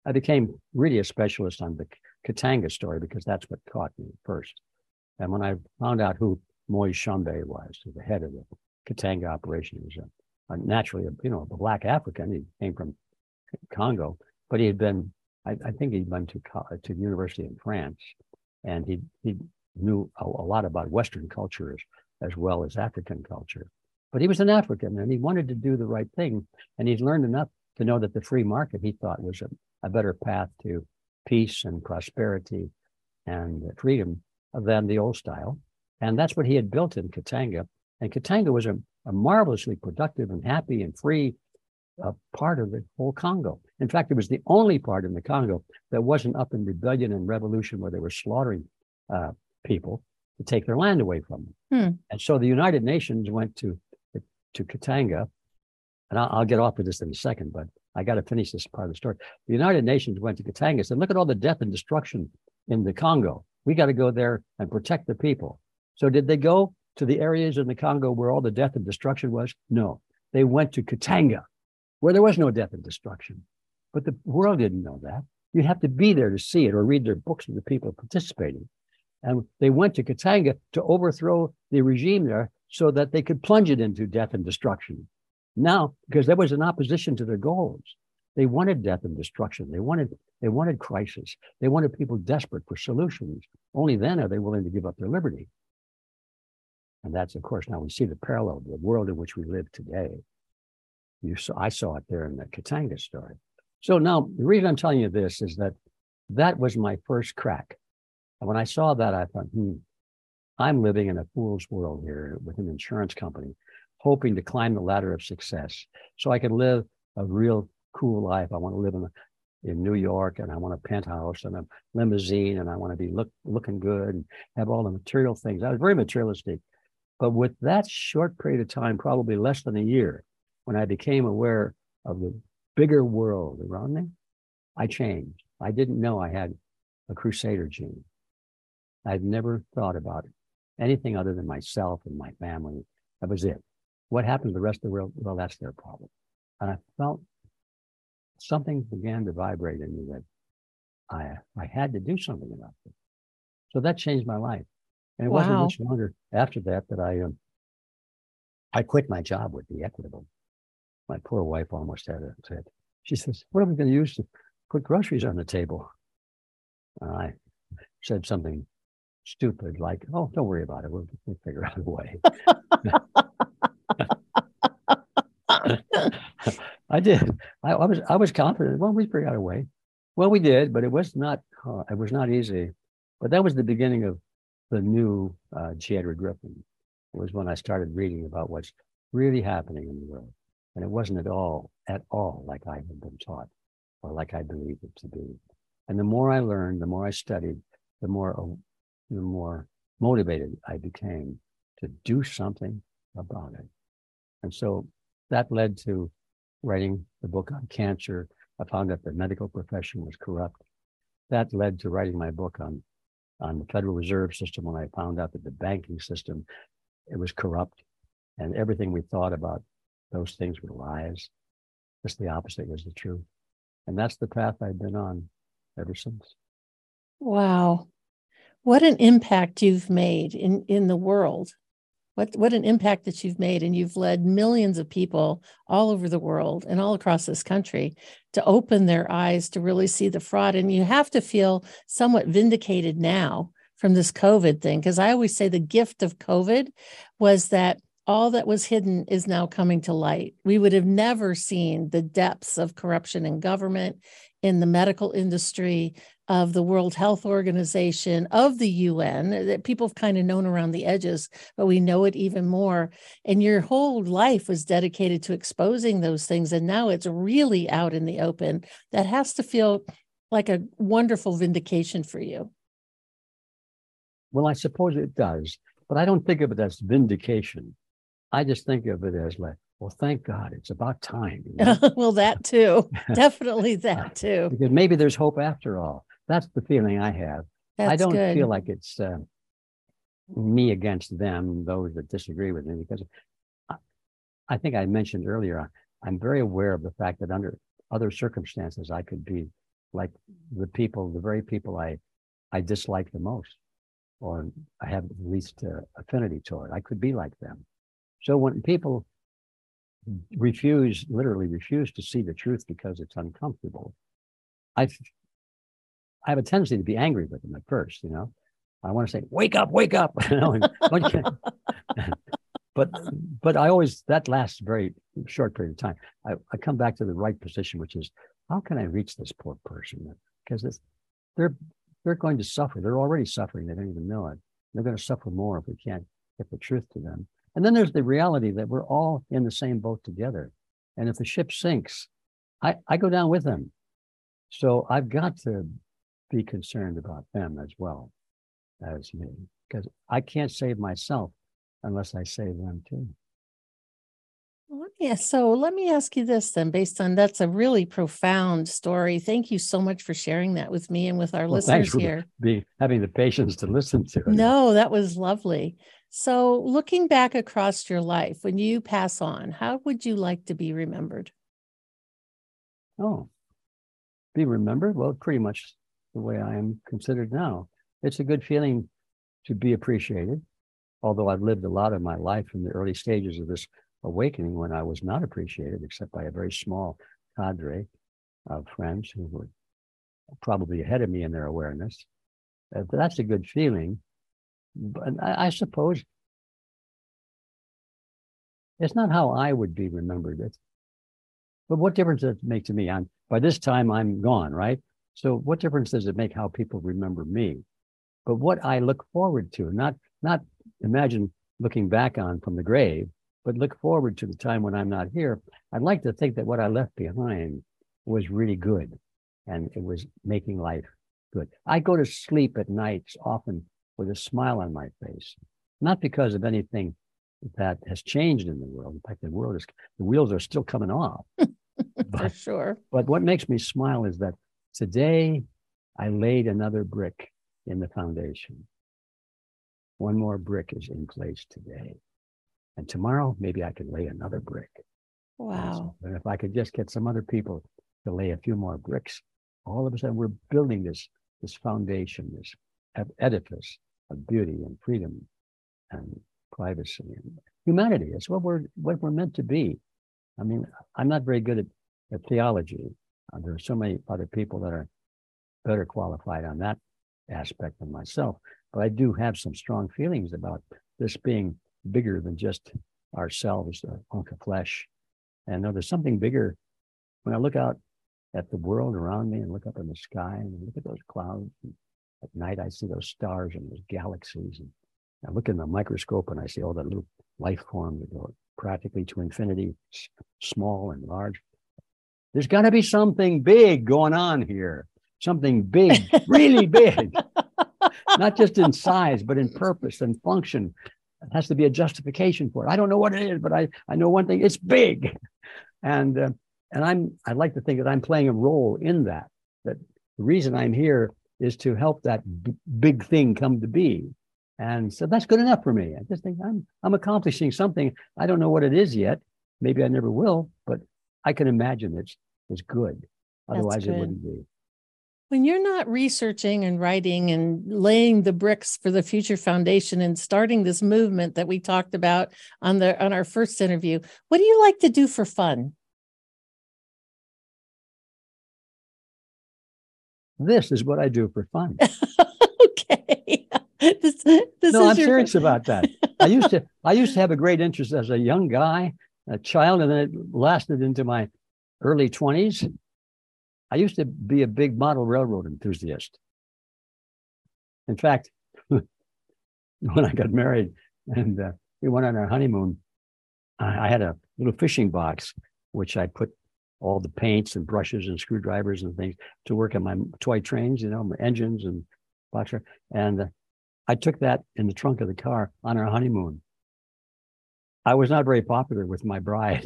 I became really a specialist on the Katanga story because that's what caught me first. And when I found out who Moise Tshombe was, the head of the Katanga operation, he was a, a naturally, a, you know, a black African. He came from Congo, but he had been, I, I think he'd been to to the university in France, and he he knew a, a lot about Western culture as, as well as African culture. But he was an African, and he wanted to do the right thing, and he'd learned enough to know that the free market, he thought, was a, a better path to peace and prosperity and freedom than the old style. And that's what he had built in Katanga. And Katanga was a, a marvelously productive and happy and free uh, part of the whole Congo. In fact, it was the only part in the Congo that wasn't up in rebellion and revolution where they were slaughtering uh, people to take their land away from them. Hmm. And so the United Nations went to, to Katanga, and I'll, I'll get off of this in a second, but I got to finish this part of the story. The United Nations went to Katanga and said, look at all the death and destruction in the Congo. We got to go there and protect the people. So did they go to the areas in the Congo where all the death and destruction was? No. They went to Katanga, where there was no death and destruction. But the world didn't know that. You have to be there to see it or read their books of the people participating. And they went to Katanga to overthrow the regime there so that they could plunge it into death and destruction. Now, because there was an opposition to their goals, they wanted death and destruction. They wanted, they wanted crisis. They wanted people desperate for solutions. Only then are they willing to give up their liberty. And that's, of course, now we see the parallel to the world in which we live today. You saw, I saw it there in the Katanga story. So now the reason I'm telling you this is that that was my first crack. And when I saw that, I thought, hmm, I'm living in a fool's world here with an insurance company, hoping to climb the ladder of success so I can live a real cool life. I want to live in, in New York, and I want a penthouse and a limousine, and I want to be look, looking good and have all the material things. I was very materialistic. But with that short period of time, probably less than a year, when I became aware of the bigger world around me, I changed. I didn't know I had a crusader gene. I'd never thought about anything other than myself and my family. That was it. What happened to the rest of the world? Well, that's their problem. And I felt something began to vibrate in me that I, I had to do something about it. So that changed my life. And it wow. wasn't much longer after that that I um, I quit my job with the Equitable. My poor wife almost had a said, she says, what are we going to use to put groceries on the table? And I said something stupid like, oh, don't worry about it. We'll, we'll figure out a way. I did. I, I was I was confident. Well, we figured out a way. Well, we did, but it was not uh, it was not easy. But that was the beginning of the new uh, J. Edward Griffin. It was when I started reading about what's really happening in the world. And it wasn't at all, at all like I had been taught or like I believed it to be. And the more I learned, the more I studied, the more, uh, the more motivated I became to do something about it. And so that led to writing the book on cancer. I found that the medical profession was corrupt. That led to writing my book on on the Federal Reserve System when I found out that the banking system, it was corrupt, and everything we thought about those things were lies. Just the opposite was the truth. And that's the path I've been on ever since. Wow. What an impact you've made in, in the world. What, what an impact that you've made. And you've led millions of people all over the world and all across this country to open their eyes to really see the fraud. And you have to feel somewhat vindicated now from this COVID thing, because I always say the gift of COVID was that all that was hidden is now coming to light. We would have never seen the depths of corruption in government, in the medical industry, of the World Health Organization, of the U N, that people have kind of known around the edges, but we know it even more. And your whole life was dedicated to exposing those things. And now it's really out in the open. That has to feel like a wonderful vindication for you. Well, I suppose it does, but I don't think of it as vindication. I just think of it as like, well, thank God, it's about time. You know? Well, that too. Definitely that too. Because maybe there's hope after all. That's the feeling I have. That's I don't good. feel like it's uh, me against them, those that disagree with me, because I, I think I mentioned earlier, I'm very aware of the fact that under other circumstances, I could be like the people, the very people I, I dislike the most, or I have the least uh, affinity toward. I could be like them. So when people refuse, literally refuse to see the truth because it's uncomfortable, I, I have a tendency to be angry with them at first, you know. I want to say, wake up, wake up. You know, but but I always, that lasts a very short period of time. I, I come back to the right position, which is, how can I reach this poor person? Because this, they're they're going to suffer. They're already suffering. They don't even know it. They're going to suffer more if we can't get the truth to them. And then there's the reality that we're all in the same boat together. And if the ship sinks, I, I go down with them. So I've got to be concerned about them as well as me, because I can't save myself unless I save them too. Yeah. So let me ask you this then, based on that's a really profound story. Thank you so much for sharing that with me and with our Well, listeners thanks for here. Being, having the patience to listen to it. No, that was lovely. So looking back across your life, when you pass on, how would you like to be remembered? Oh, be remembered? Well, pretty much the way I am considered now. It's a good feeling to be appreciated, although I've lived a lot of my life in the early stages of this awakening when I was not appreciated, except by a very small cadre of friends who were probably ahead of me in their awareness. Uh, but that's a good feeling. But I, I suppose it's not how I would be remembered. It's, but what difference does it make to me? I'm, by this time, I'm gone, right? So what difference does it make how people remember me? But what I look forward to, not, not imagine looking back on from the grave, but look forward to the time when I'm not here. I'd like to think that what I left behind was really good and it was making life good. I go to sleep at nights often with a smile on my face, not because of anything that has changed in the world. In fact, the world is, the wheels are still coming off. For but, sure. But what makes me smile is that today I laid another brick in the foundation. One more brick is in place today. And tomorrow, maybe I can lay another brick. Wow. And if I could just get some other people to lay a few more bricks, all of a sudden we're building this, this foundation, this edifice of beauty and freedom and privacy and humanity. It's what we're, what we're meant to be. I mean, I'm not very good at, at theology. Uh, there are so many other people that are better qualified on that aspect than myself, but I do have some strong feelings about this being bigger than just ourselves, a hunk of flesh. And no, there's something bigger. When I look out at the world around me and look up in the sky and look at those clouds, and at night I see those stars and those galaxies, and I look in the microscope and I see all the little life forms that go practically to infinity, small and large. There's got to be something big going on here. Something big, really big, not just in size, but in purpose and function. It has to be a justification for it. I don't know what it is, but I, I know one thing, it's big. And, uh, and I'm, I'd like to think that I'm playing a role in that, that the reason I'm here is to help that b- big thing come to be. And so that's good enough for me. I just think I'm, I'm accomplishing something. I don't know what it is yet. Maybe I never will, but I can imagine it's, it's good. Otherwise good. It wouldn't be. When you're not researching and writing and laying the bricks for the future foundation and starting this movement that we talked about on the on our first interview, what do you like to do for fun? This is what I do for fun. Okay. This, this no, is I'm your... serious about that. I used to I used to have a great interest as a young guy, a child, and then it lasted into my early twenties. I used to be a big model railroad enthusiast. In fact, when I got married and uh, we went on our honeymoon, I, I had a little fishing box, which I put all the paints and brushes and screwdrivers and things to work on my toy trains, you know, my engines and boxer. And uh, I took that in the trunk of the car on our honeymoon. I was not very popular with my bride.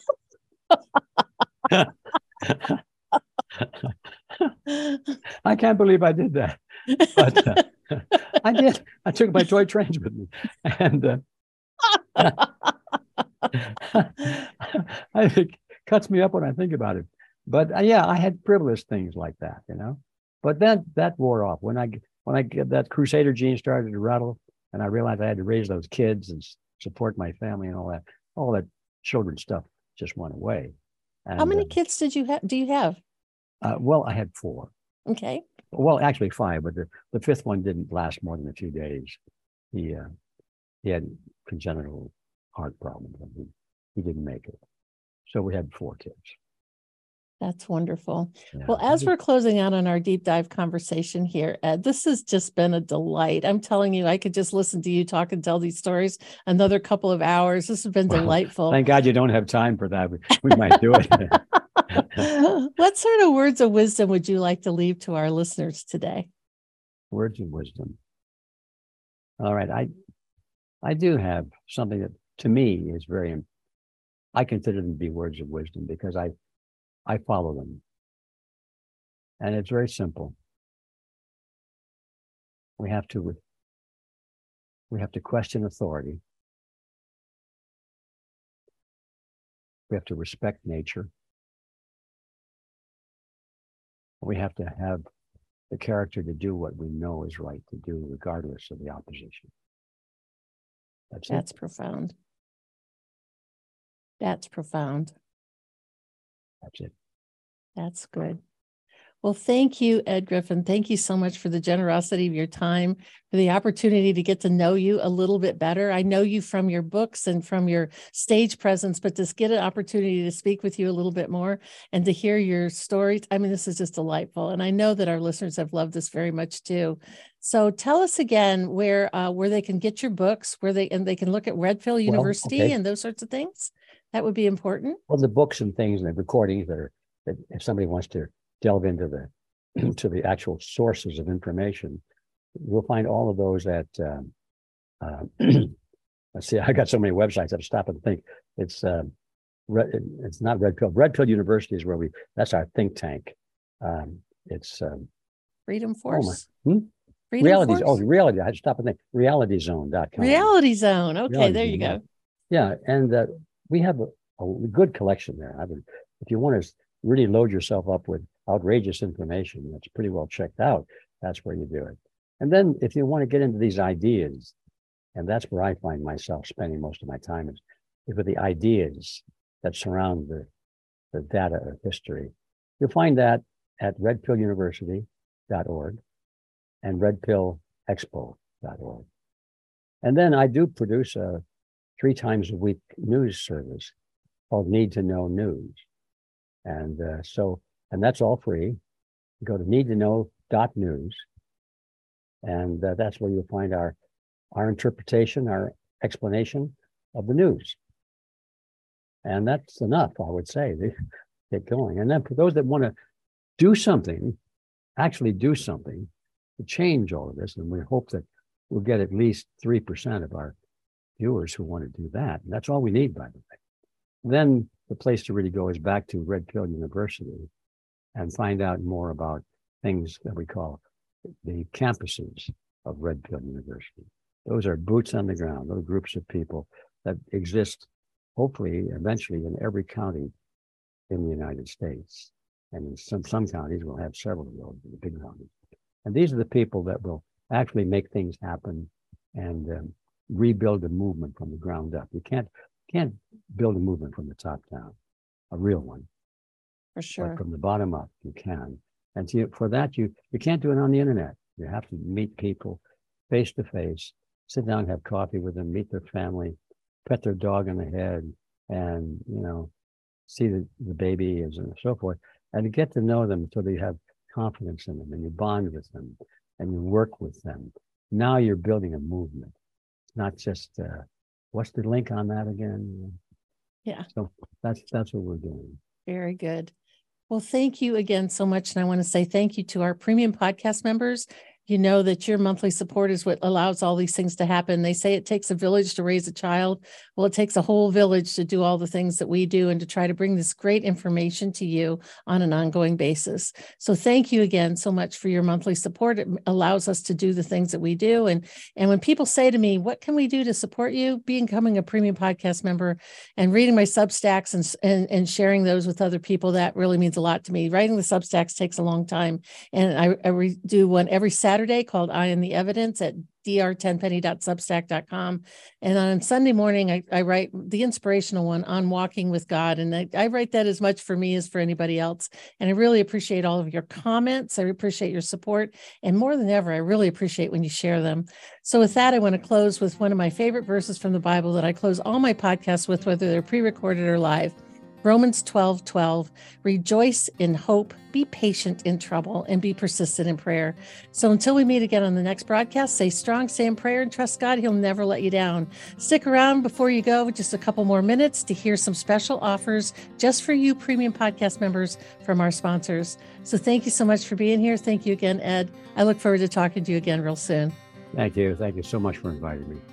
I can't believe I did that, but uh, I did. I took my toy trains with me, and uh, I think it cuts me up when I think about it. but uh, yeah, I had frivolous things like that, you know. But then that wore off when I when I get that Crusader gene started to rattle, and I realized I had to raise those kids and support my family and all that. All that children's stuff just went away. How And many uh, kids did you have? Do you have? uh, well, I had four. Okay. Well, actually five, but the, the fifth one didn't last more than a few days. He uh, he had congenital heart problems, and he, he didn't make it. So we had four kids. That's wonderful. Yeah. Well, as we're closing out on our deep dive conversation here, Ed, this has just been a delight. I'm telling you, I could just listen to you talk and tell these stories another couple of hours. This has been well, delightful. Thank God you don't have time for that. We, we might do it. What sort of words of wisdom would you like to leave to our listeners today? Words of wisdom. All right. I I do have something that to me is very, I consider them to be words of wisdom because I I follow them. And it's very simple. We have to we have to question authority. We have to respect nature. We have to have the character to do what we know is right to do, regardless of the opposition. That's it. That's profound. That's profound. That's it. That's good. Well, thank you, Ed Griffin. Thank you so much for the generosity of your time, for the opportunity to get to know you a little bit better. I know you from your books and from your stage presence, but to get an opportunity to speak with you a little bit more and to hear your stories, I mean, this is just delightful. And I know that our listeners have loved this very much too. So tell us again where uh, where they can get your books, where they and they can look at Red Pill University well, okay. and those sorts of things. That would be important. Well, the books and things and the recordings that are, that if somebody wants to delve into the into the actual sources of information, you'll find all of those at um, uh, let's see, I got so many websites I have to stop and think. It's uh, Red, it's not Red Pill. Red Pill University is where we that's our think tank. Um, it's um, Freedom Force. Oh my, hmm? Freedom Realities. Force? Oh, reality. I had to stop and think. reality zone dot com. Reality Zone. Okay, Reality there you Zone, go. Yeah, and uh, we have a, a good collection there. I mean, if you want to really load yourself up with outrageous information that's pretty well checked out, that's where you do it. And then if you want to get into these ideas, and that's where I find myself spending most of my time is with the ideas that surround the, the data of history. You'll find that at red pill university dot org and red pill expo dot org. And then I do produce a three times a week news service called Need to Know News. And uh, so, and that's all free. You go to need to know dot news, and uh, that's where you'll find our our interpretation, our explanation of the news. And that's enough, I would say, to get going. And then for those that want to do something, actually do something to change all of this, and we hope that we'll get at least three percent of our viewers who want to do that. And that's all we need, by the way. Then the place to really go is back to Red Pill University and find out more about things that we call the campuses of Red Pill University. Those are boots on the ground, those groups of people that exist, hopefully, eventually in every county in the United States. And in some, some counties, we'll have several of those in the big counties. And these are the people that will actually make things happen and um, rebuild a movement from the ground up. You can't can't build a movement from the top down, a real one. For sure. But from the bottom up, you can. And to, for that, you you can't do it on the internet. You have to meet people face to face, sit down, have coffee with them, meet their family, pet their dog on the head, and you know, see the, the baby and so forth, and to get to know them so they have confidence in them, and you bond with them, and you work with them. Now you're building a movement, not just uh, what's the link on that again? Yeah. So that's that's what we're doing. Very good. Well, thank you again so much. And I want to say thank you to our premium podcast members You know that your monthly support is what allows all these things to happen. They say it takes a village to raise a child. Well, it takes a whole village to do all the things that we do and to try to bring this great information to you on an ongoing basis. So thank you again so much for your monthly support. It allows us to do the things that we do. And, and when people say to me, what can we do to support you? Becoming a premium podcast member and reading my Substacks and, and, and sharing those with other people, that really means a lot to me. Writing the Substacks takes a long time. And I, I re- do one every Saturday called I Am the Evidence at d r ten penny dot substack dot com. And on Sunday morning, I, I write the inspirational one on walking with God. And I, I write that as much for me as for anybody else. And I really appreciate all of your comments. I appreciate your support. And more than ever, I really appreciate when you share them. So with that, I want to close with one of my favorite verses from the Bible that I close all my podcasts with, whether they're pre-recorded or live. Romans twelve twelve, rejoice in hope, be patient in trouble, and be persistent in prayer. So until we meet again on the next broadcast, stay strong, stay in prayer, and trust God. He'll never let you down. Stick around before you go just a couple more minutes to hear some special offers just for you premium podcast members from our sponsors. So thank you so much for being here. Thank you again, Ed. I look forward to talking to you again real soon. Thank you. Thank you so much for inviting me.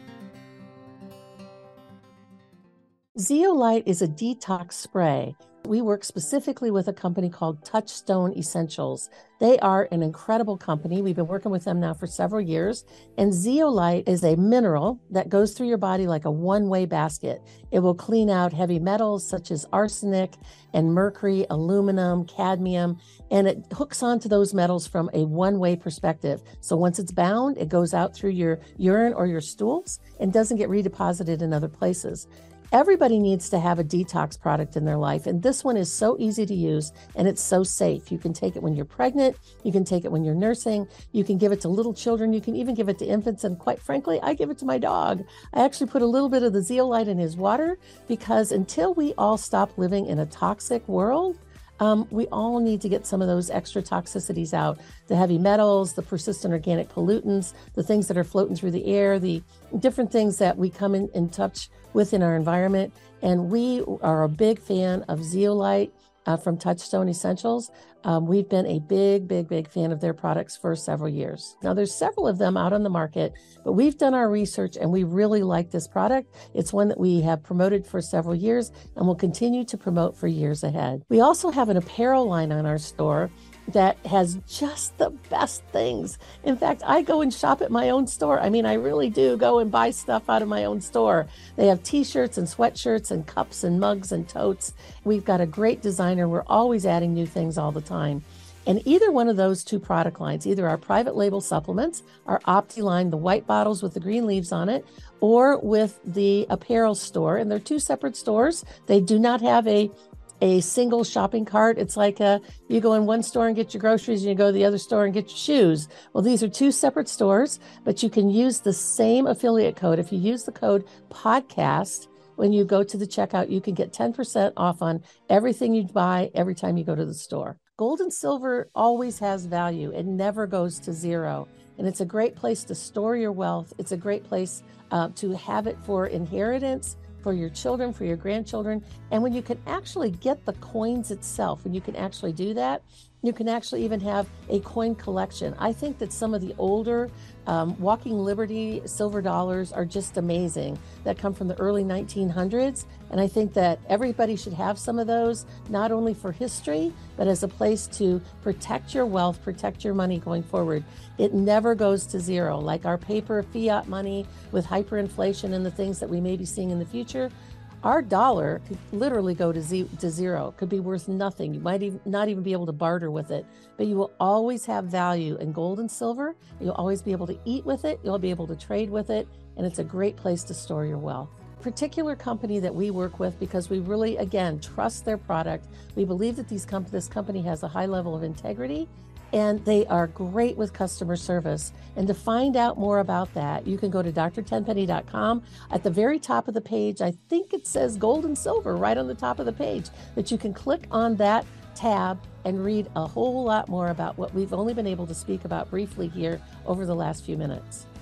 Zeolite is a detox spray. We work specifically with a company called Touchstone Essentials. They are an incredible company. We've been working with them now for several years. And zeolite is a mineral that goes through your body like a one-way basket. It will clean out heavy metals such as arsenic and mercury, aluminum, cadmium, and it hooks onto those metals from a one-way perspective. So once it's bound, it goes out through your urine or your stools and doesn't get redeposited in other places. Everybody needs to have a detox product in their life, and this one is so easy to use and it's so safe. You can take it when you're pregnant, you can take it when you're nursing, you can give it to little children, you can even give it to infants, and quite frankly, I give it to my dog. I actually put a little bit of the zeolite in his water because until we all stop living in a toxic world, Um, we all need to get some of those extra toxicities out, the heavy metals, the persistent organic pollutants, the things that are floating through the air, the different things that we come in, in touch with in our environment. And we are a big fan of zeolite uh, from Touchstone Essentials. Um, we've been a big, big, big fan of their products for several years. Now, there's several of them out on the market, but we've done our research and we really like this product. It's one that we have promoted for several years and will continue to promote for years ahead. We also have an apparel line on our store that has just the best things. In fact, I go and shop at my own store. I mean, I really do go and buy stuff out of my own store. They have t-shirts and sweatshirts and cups and mugs and totes. We've got a great designer. We're always adding new things all the time. And either one of those two product lines, either our private label supplements, our Opti line, the white bottles with the green leaves on it, or with the apparel store, and they're two separate stores. They do not have a a single shopping cart. It's like a, you go in one store and get your groceries and you go to the other store and get your shoes. Well, these are two separate stores, but you can use the same affiliate code. If you use the code podcast, when you go to the checkout, you can get ten percent off on everything you buy every time you go to the store. Gold and silver always has value. It never goes to zero. And it's a great place to store your wealth. It's a great place uh, to have it for inheritance, for your children, for your grandchildren. And when you can actually get the coins itself, when you can actually do that, you can actually even have a coin collection. I think that some of the older um, Walking Liberty silver dollars are just amazing that come from the early nineteen hundreds. And I think that everybody should have some of those, not only for history, but as a place to protect your wealth, protect your money going forward. It never goes to zero. Like our paper fiat money with hyperinflation and the things that we may be seeing in the future, our dollar could literally go to, z- to zero. It could be worth nothing. You might even not even be able to barter with it, but you will always have value in gold and silver. You'll always be able to eat with it. You'll be able to trade with it. And it's a great place to store your wealth. Particular company that we work with because we really, again, trust their product. We believe that these comp- this company has a high level of integrity and they are great with customer service. And to find out more about that, you can go to d r ten penny dot com. At the very top of the page, I think it says gold and silver right on the top of the page, that you can click on that tab and read a whole lot more about what we've only been able to speak about briefly here over the last few minutes.